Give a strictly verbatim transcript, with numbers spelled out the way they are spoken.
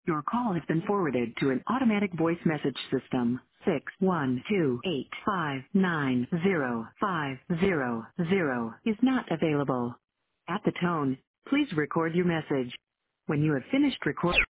Your call has been forwarded to an automatic voice message system. Six one two eight five nine zero five zero zero is not available. At the tone, please record your message. When you have finished recording